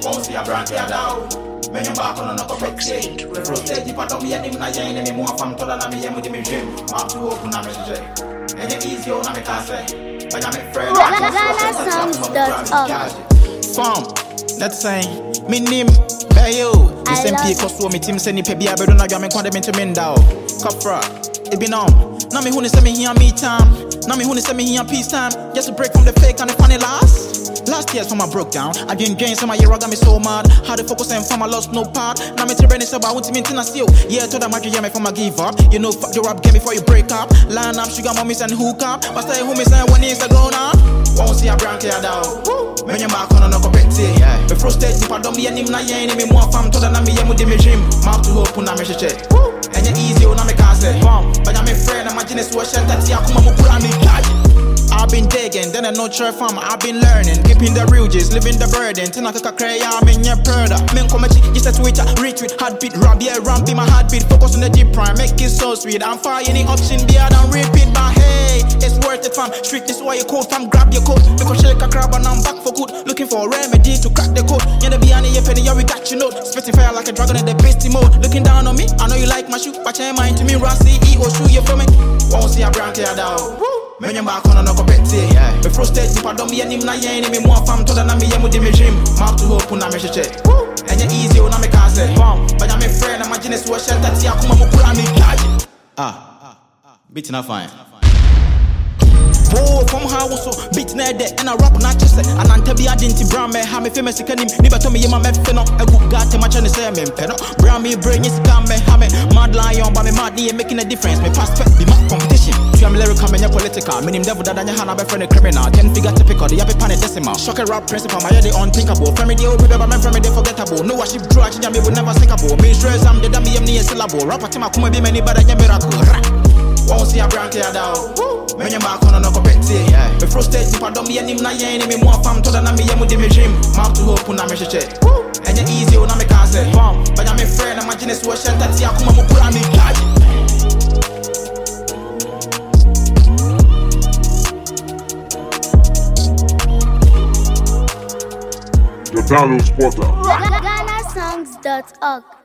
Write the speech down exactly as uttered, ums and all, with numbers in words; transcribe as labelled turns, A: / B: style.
A: Won't see a brand here down. Men you back on a correct. The first stage you part of me and him na yen and more from Tola na me and with me dream. Map to open na me J. And you easy on na me can say. But I'm a friend.
B: Ghana songs dot org.
C: Farm, let's say, me name, Bayo. The same people so me team send me pebi abedo na game kwande me to mendao. Kafra, it be nom. Na me who say me here me time. Na me who say me here peace time. Just to break from the fake and the funny last. Last year's from I broke down. I didn't gain some of year I got me so mad. How to focus and from I lost no part. Now me to so I want to maintain a steal. Yeah, told them I can hear me from I give up. You know, fuck your rap game before you break up. Line up, sugar mommies and hook up. But say who me say when it's a grown up. Won't see a brand here down. Men you mark on a competitive. The first stage, if I don't be any na yen, any more fam to the name of the regime. Mark to hope on a message. And you easy on a me can say. But I'm a friend, I'm a genius who shall that see I come up on me. I've been digging, then I know church farm, I've been learning. Keeping the real G's, living the burden. Till I cry, I'm in your brother. Men come at just a Twitter, retweet, heartbeat, rap, yeah, ramp in my heartbeat. Focus on the deep prime, make it so sweet. I'm fire any option, be I don't repeat, but hey, it's worth it, fam. Street this why you code, fam, grab your coat. Because shake a crab and I'm back for good. Looking for a remedy to crack the code. Yeah, the be any penny, yeah, we got you know. Spitting fire like a dragon in the beastie mode. Looking down on me, I know you like my shoe, but your mind to me, Rossi, E O shoe, you for me. Won't see a brand here down. Men you back on a competitive. The first stage, if I don't be any na yen, any more fam to the name of the regime. Mark to hope on a message. And you easy on a me can say. But I'm a friend, I'm a genius who shall that see I come up on me. Ah, beating a fine. Oh, from how so beat na de and a rap na chese and antabi adinti brame ha me famous kanim ni bato me yema me fe no e good got ma chane say me pe no brame brain is scam me ha me mad lion but me mad ni making a difference me pass be my competition to am lyrical me political me nim devil dadanya ha na be friend criminal ten figure typical the yapi pan decimal shock rap principle my head unthinkable from me the old baby man from me the forgettable no worship drug me would never thinkable me stress am the damn me ni syllable rap atima kuma be many bad miracle. Won't see a brand here down. Men you mark on a competitive. The first stage, if I don't be any na yen, any more fam to the name of the regime. Mark to hope on a message. And you easy on a me can say. But I'm a friend, I'm a genius who shall that see I come up on me.
D: The download spotter.
B: Ghana songs dot org.